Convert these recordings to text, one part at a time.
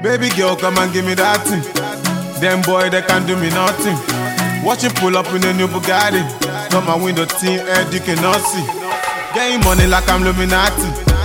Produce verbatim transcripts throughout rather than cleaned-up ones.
Baby girl, come and give me that thing. Them boy, they can't do me nothing. Watch you pull up in a new Bugatti. Got my window tint, head you cannot see. Getting money like I'm Illuminati.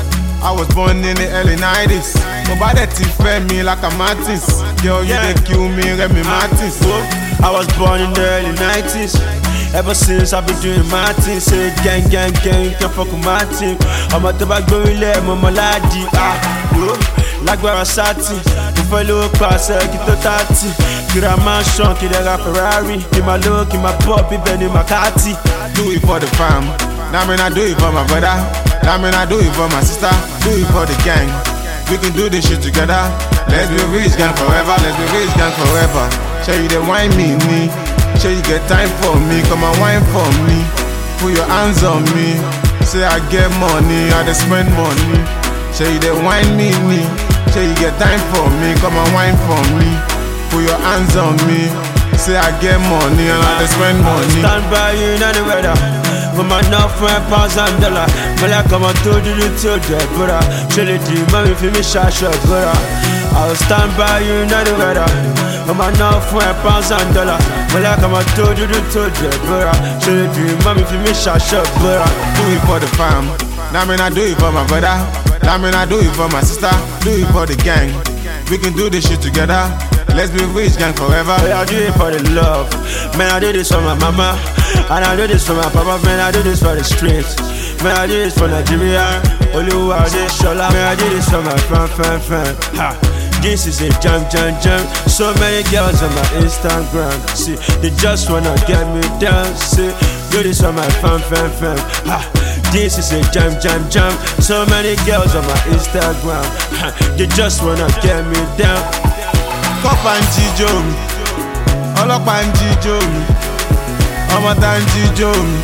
I was born in the early nineties. Nobody defend me like I'm Martins. Girl, you yeah. They kill me, Remy Martins. I was born in the early nineties. Ever since I've been doing my thing. Say gang, gang, gang, you can fuck with my team. I'm a tobacco relay, mama ladi. Ah, yo, like where I sat. If I look past, I get to thirty. Get a mansion, get a Ferrari. Give my look, give my pop, even in my catty. Do it for the fam. Now mean I do it for my brother. Now mean I do it for my sister. Do it for the gang. We can do this shit together. Let's be rich gang forever. Let's be rich gang forever. Show you the wine me, me. Show you get time for me. Come and wine for me. Put your hands on me. Say I get money, I just spend money. Show you the wine me, me. Show you get time for me. Come and wine for me. Put your hands on me. Say I get money and I just spend money. Stand by you in any weather. For my enough for pounds and dollar. But I come and told you to the brother. Show the dream, mommy, for me, shot, shot, brother. I'll stand by you in any weather. For my enough for pounds and dollar. But I come and told you to the brother. Show the dream, mommy, for me, shot, shot, brother. Do it for the fam. Now mean I do it for my brother. Now mean I do it for my sister. Do it for the gang. We can do this shit together. Let's be rich gang forever. Yeah, I do it for the love. Man, I do this for my mama. And I do this for my papa. Man, I do this for the streets. Man, I do this for Nigeria. Oluwa de Shola. Man, I do this for my fan, fan, fan. Ha. This is a jam, jam, jam. So many girls on my Instagram. See, they just wanna get me down. See, do this for my fan, fan, fan. Ha. This is a jam, jam, jam. So many girls on my Instagram. Ha. They just wanna get me down. Kọ́pà ń jíjó mi, ọlọ́pàá ń jíjó mi, ọmọọta ń jíjó mi,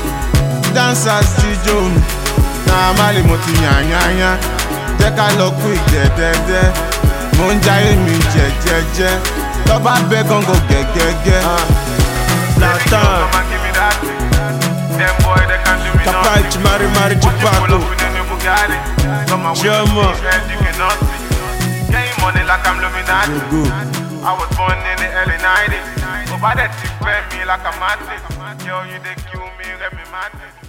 dancers jíjó mi, náà má lè mo ti yàn yàn yàn, jẹ́ ká lọ quick dẹ́dẹ́dẹ́, mo ń jayé mi jẹ́jẹ́jẹ́, tọ́ba bẹ́ gángan gẹ́gẹ́gẹ́. Zlatan, Kapachi, Mari Mari Chupaco, Joma. Money like I'm Illuminati. I was born in the early nineties. Nobody defend me like I'm Martin. Yo, you they kill me, Remy Martin.